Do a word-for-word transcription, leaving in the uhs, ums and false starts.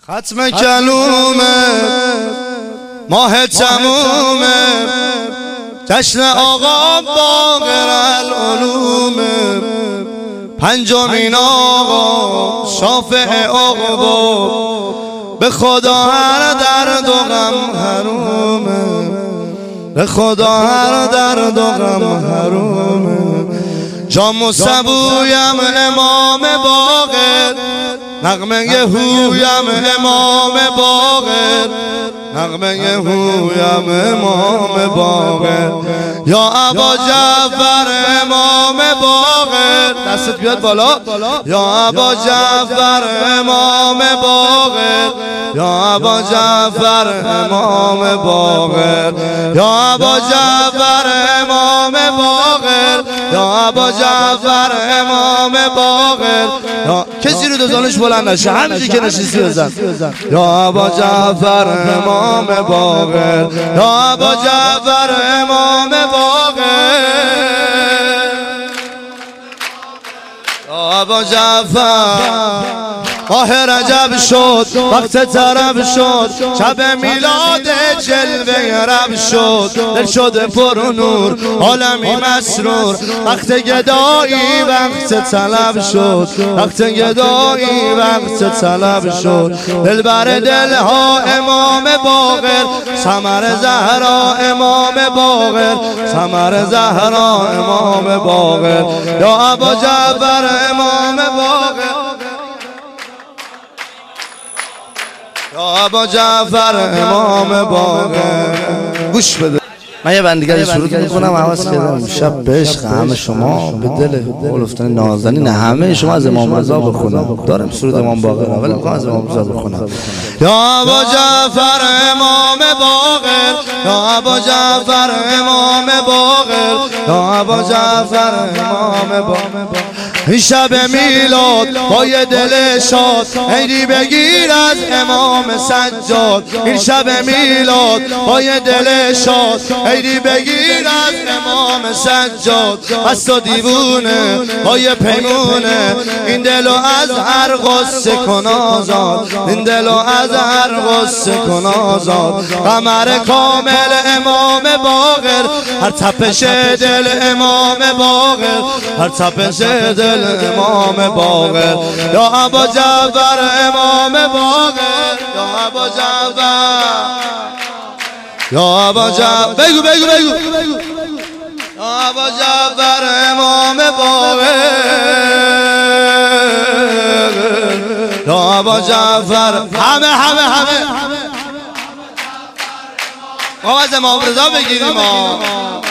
ختم کلومه ماه تمومه جشن آقا باقر العلومه پنجمین آقا شافع عقبا به خدا هر درد و غم حرومه به خدا هر درد و غم حرومه جام و سبویم امام باقر نغمه هویم امام باقر نغمه هویم امام باقر یا ابا جعفر امام باقر دستت بیاد بالا یا ابا جعفر امام باقر یا ابا جعفر امام باقر یا ابا جعفر امام باقر یا ابا جعفر امام باقر کسی رو دوزانش بلند نشه همینجی که نشستی بزن یا ابا جعفر امام باقر یا ابا جعفر امام باقر یا ابا جعفر ماه رجب شد وقت طرب شد شب میلاد جلوه رب شد دل شده پر نور عالمی مسرور وقت گدایی وقت طلب شد وقت گدایی وقت طلب شد دل بر دلها امام باقر ثمر زهرا امام باقر ثمر زهرا امام باقر یا ابا جعفر امام باقر یا ابا جعفر امام باقر. گوش بده من یه بندیگری سرود میکنم حواس کردم شب به عشق همه شما به دل اولفتن نازنین همه شما از امام رضا بخونم دارم سرود امام باقر ولی میخوام از امام رضا بخونم یا ابا جعفر امام باقر یا ابا جعفر امام باقر یا ابا جعفر امام باقر این شب میلاد با یه دل شاد عیدی بگیر از امام سجاد این شب میلاد با یه دل شاد عیدی بگیر از امام سجاد از تو دیوونه با یه پیمونه این دلو از هر غصه کن آزاد این دلو از هر غصه کن آزاد قمر کامل امام باقر هر تپش دل امام باقر هر تپش دل امام باقر یا ابا جعفر امام باقر یا ابا جعفر یا ابا جعفر بگو بگو بگو یا ابا جعفر امام باقر یا ابا جعفر همه همه همه ما از امام رضا بگیریم